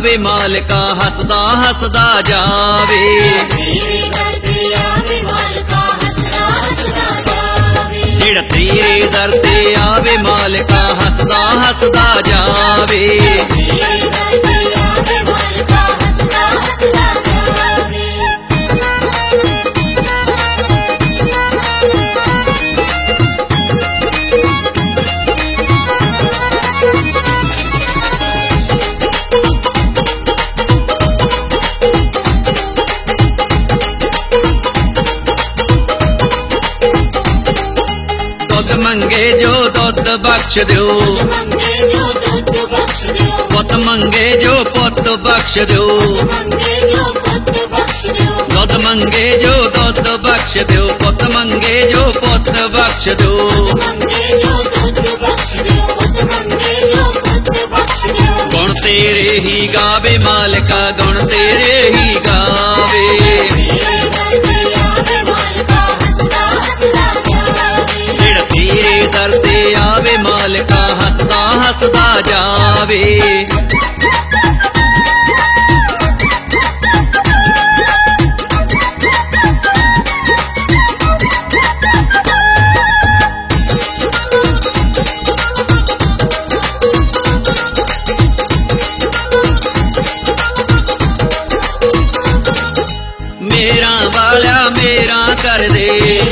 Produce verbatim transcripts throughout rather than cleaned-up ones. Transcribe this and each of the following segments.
ਆਵੇ ਮਾਲਕਾ ਹੱਸਦਾ ਹੱਸਦਾ ਜਾਵੇ। ਜਿਹੜਾ ਤੇਰੇ ਦਰ ਤੇ ਆਵੇ ਮਾਲਕਾ ਹੱਸਦਾ ਹੱਸਦਾ ਜਾਵੇ। ਦੁੱਧ ਮੰਗੇ ਜੋ ਦੁੱਧ ਬਖਸ਼ ਦਿਓ, ਪੁੱਤ ਮੰਗੇ ਜੋ ਪੁੱਤ ਬਖਸ਼ ਦਿਓ। ਦੁੱਧ ਮੰਗੇ ਜੋ ਦੁੱਧ ਬਖਸ਼ ਦਿਓ, ਪੁੱਤ ਮੰਗੇ ਜੋ ਪੁੱਤ ਬਖਸ਼ ਦਿਓ। ਗੁਣ ਤੇਰੇ ਹੀ ਗਾਵੇ ਮਾਲਕਾ, ਗੁਣ ਤੇਰੇ ਹੀ ਗਾਵੇ। ਜਿਹੜਾ ਤੇਰੇ ਦਰ ਤੇ ਆਵੇ ਮਾਲਕਾ ਹੱਸਦਾ ਹੱਸਦਾ ਜਾਵੇ। ਮੇਰਾ ਵਾਲਿਆ ਮੇਰਾ ਕਰ ਦੇ,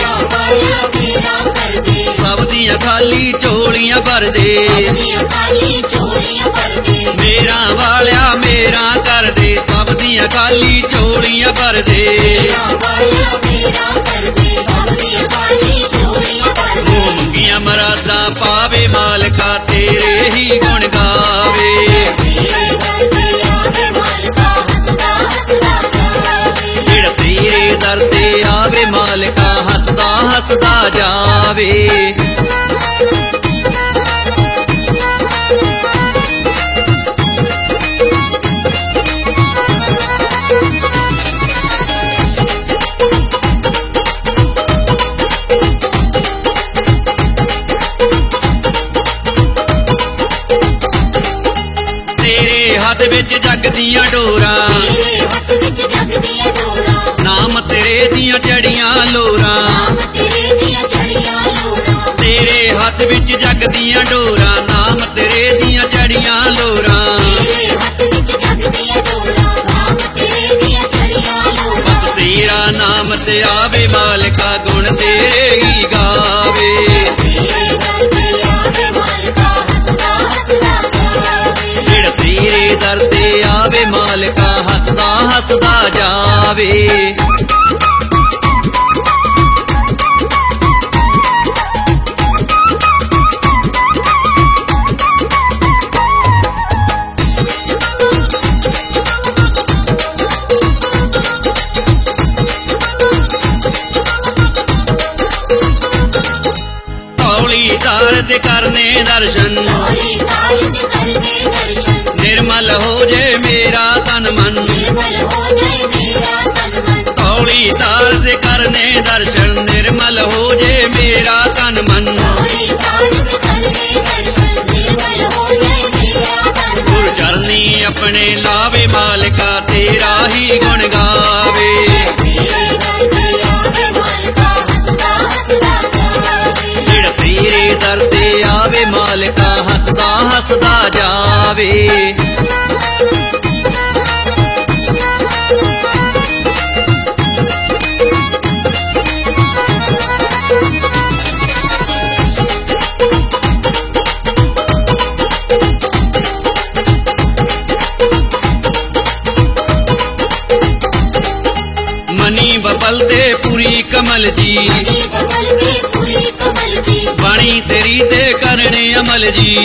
ਸਭ ਦੀਆਂ ਖਾਲੀ ਝੋਲੀਆਂ ਭਰ ਦੇ। ਮੇਰਾ ਵਾਲਿਆ ਮੇਰਾ ਕਰ ਦੇ, ਸਭ ਦੀਆਂ ਖਾਲੀ ਝੋਲੀਆਂ ਭਰ ਦੇ। ਉਹ ਮੰਗੀਆਂ ਮਰਾਦਾਂ ਪਾਵੇ ਮਾਲਕਾ, ਤੇਰੇ ਹੀ ਗੁਣ ਗਾਵੇ। ਜਿਹੜਾ ਤੇਰੇ ਦਰ ਤੇ ਆਵੇ ਮਾਲਕਾ ਹੱਸਦਾ ਹੱਸਦਾ ਜਾਵੇ। ਤੇਰੇ ਹੱਥ ਵਿੱਚ ਜੱਗ ਦੀਆਂ ਡੋਰਾਂ, ਨਾਮ ਤੇਰੇ ਦੀਆਂ ਚੜੀਆਂ ਲੋਰਾਂ। ਤੇਰੇ ਹੱਥ ਵਿੱਚ ਜੱਗ ਦੀਆਂ ਡੋਰਾਂ, ਨਾਮ ਤੇਰੇ ਦੀਆਂ ਚੜੀਆਂ ਲੋਰਾਂ। ਬਸ ਤੇਰਾ ਨਾਮ ਤੇ ਆਵੇ ਮਾਲਕਾ, ਗੁਣ ਤੇਰੇ ਹੀ ਗਾਵੇ। ਜਿਹੜਾ ਤੇਰੇ ਦਰ ਤੇ ਆਵੇ ਮਾਲਕਾ ਹੱਸਦਾ ਹੱਸਦਾ ਜਾਵੇ। ਹੌਲੀ ਤਾਰ ਤੇ ਕਰਨੇ ਦਰਸ਼ਨ, ਨਿਰਮਲ ਹੋ ਜੇ ਮੇਰਾ ਤਨ ਮਨ। ਹੌਲੀ ਤਾਰ ਤੇ ਕਰਨੇ ਦਰਸ਼ਨ, ਨਿਰਮਲ ਹੋ ਜੇ ਮੇਰਾ ਤਨ ਮਨ। ਗੁਰ ਚਰਨੀ ਆਪਣੇ ਲਾਵੇ ਮਾਲਕਾ, ਤੇਰਾ ਹੀ ਗੁਣ ਗਾਵੇ। ਜਿਹੜਾ ਤੇਰੇ ਦਰ ਤੇ ਆਵੇ ਮਾਲਕਾ ਹੱਸਦਾ ਹੱਸਦਾ ਜਾਵੇ। ਮਨੀ ਬਬਲ ਤੇ ਪੂਰੀ ਕਮਲ ਜੀ, ਬਾਣੀ ਤੇਰੀ ਤੇ ਕਰਨੇ ਅਮਲ ਜੀ।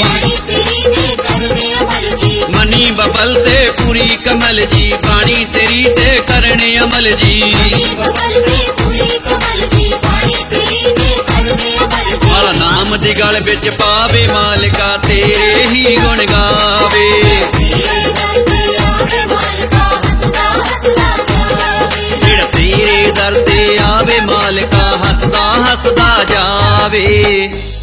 ਮਨੀ ਬਬਲ ਤੇ ਪੂਰੀ ਕਮਲ ਜੀ, ਬਾਣੀ ਤੇਰੀ ਤੇ ਕਰਨੇ ਅਮਲ ਜੀ। ਵਾਲਾ ਨਾਮ ਦੀ ਗਲ ਵਿੱਚ ਪਾਵੇ ਮਾਲਕਾ, ਤੇਰੇ ਹੀ ਗੁਣ ਗਾਵੇ। ਜਿਹੜਾ ਤੇਰੇ ਦਰ ਤੇ ਆਵੇ ਮਾਲਕਾ ਹੱਸਦਾ ਹੱਸਦਾ ਜਾਵੇ।